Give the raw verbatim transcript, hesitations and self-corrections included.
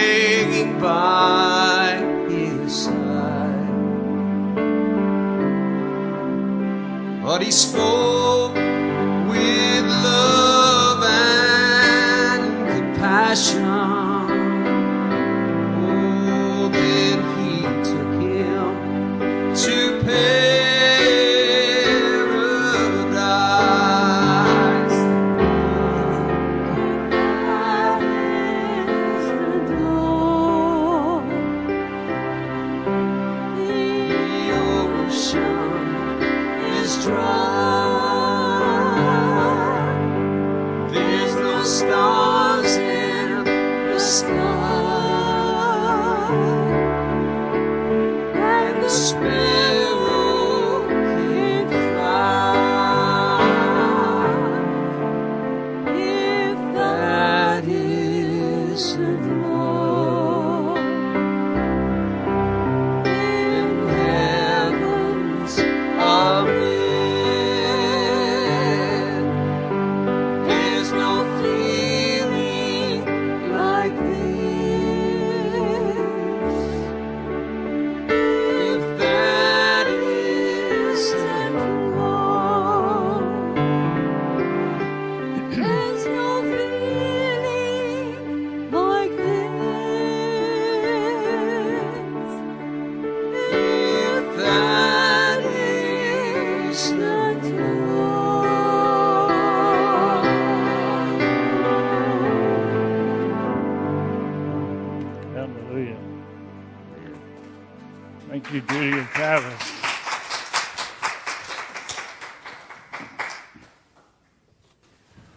hanging by his side. But he spoke with love and compassion. Oh, then he took him to paradise. That is the door. The ocean is dry. There's no stars in the sky, and the sparrow can't fly. If That isn't love, then heavens are red. There's no feeling like this. If that isn't love, there's no feeling like this. if that isn't love. Hallelujah. Thank you, Judy and Travis.